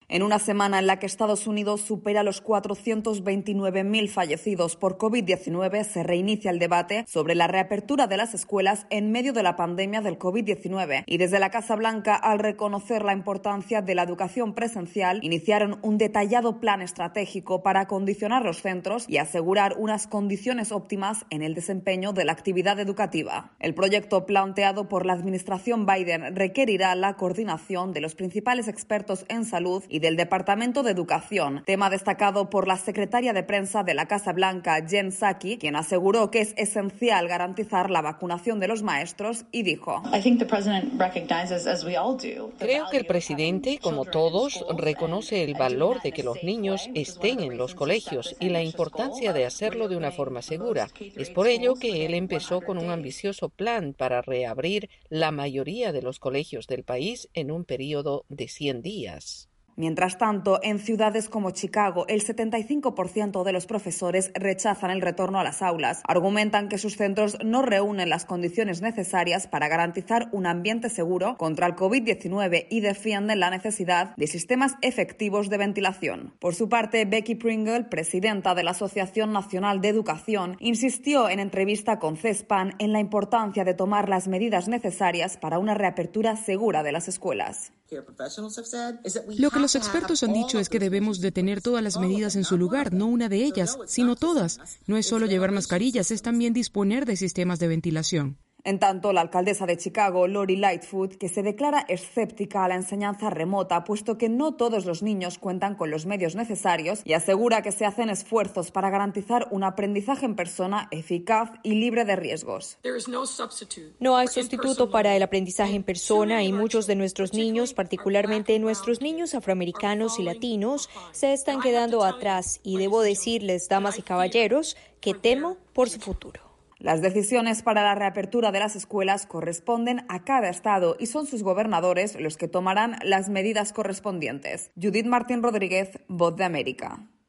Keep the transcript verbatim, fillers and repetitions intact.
En una semana en la que Estados Unidos supera los cuatrocientos veintinueve mil fallecidos por COVID diecinueve, se reinicia el debate sobre la reapertura de las escuelas en medio de la pandemia del COVID diecinueve. Y desde la Casa Blanca, al reconocer la importancia de la educación presencial, iniciaron un detallado plan estratégico para acondicionar los centros y asegurar unas condiciones óptimas en el desempeño de la actividad educativa. El proyecto planteado por la administración Biden requerirá la coordinación de los principales expertos en salud y del Departamento de Educación, tema destacado por la secretaria de prensa de la Casa Blanca, Jen Psaki, quien aseguró que es esencial garantizar la vacunación de los maestros y dijo: Creo que el presidente, como todos, reconoce el valor de que los niños estén en los colegios y la importancia de hacerlo de una forma segura. Es por ello que él empezó con un ambicioso plan para reabrir la mayoría de los colegios del país en un periodo de cien días. Mientras tanto, en ciudades como Chicago, el setenta y cinco por ciento de los profesores rechazan el retorno a las aulas. Argumentan que sus centros no reúnen las condiciones necesarias para garantizar un ambiente seguro contra el COVID diecinueve y defienden la necesidad de sistemas efectivos de ventilación. Por su parte, Becky Pringle, presidenta de la Asociación Nacional de Educación, insistió en entrevista con C-SPAN en la importancia de tomar las medidas necesarias para una reapertura segura de las escuelas. Lo que los expertos han dicho es que debemos de tener todas las medidas en su lugar, no una de ellas, sino todas. No es solo llevar mascarillas, es también disponer de sistemas de ventilación. En tanto, la alcaldesa de Chicago, Lori Lightfoot, que se declara escéptica a la enseñanza remota, puesto que no todos los niños cuentan con los medios necesarios, y asegura que se hacen esfuerzos para garantizar un aprendizaje en persona eficaz y libre de riesgos. No hay sustituto para el aprendizaje en persona y muchos de nuestros niños, particularmente nuestros niños afroamericanos y latinos, se están quedando atrás y debo decirles, damas y caballeros, que temo por su futuro. Las decisiones para la reapertura de las escuelas corresponden a cada estado y son sus gobernadores los que tomarán las medidas correspondientes. Judith Martín Rodríguez, Voz de América.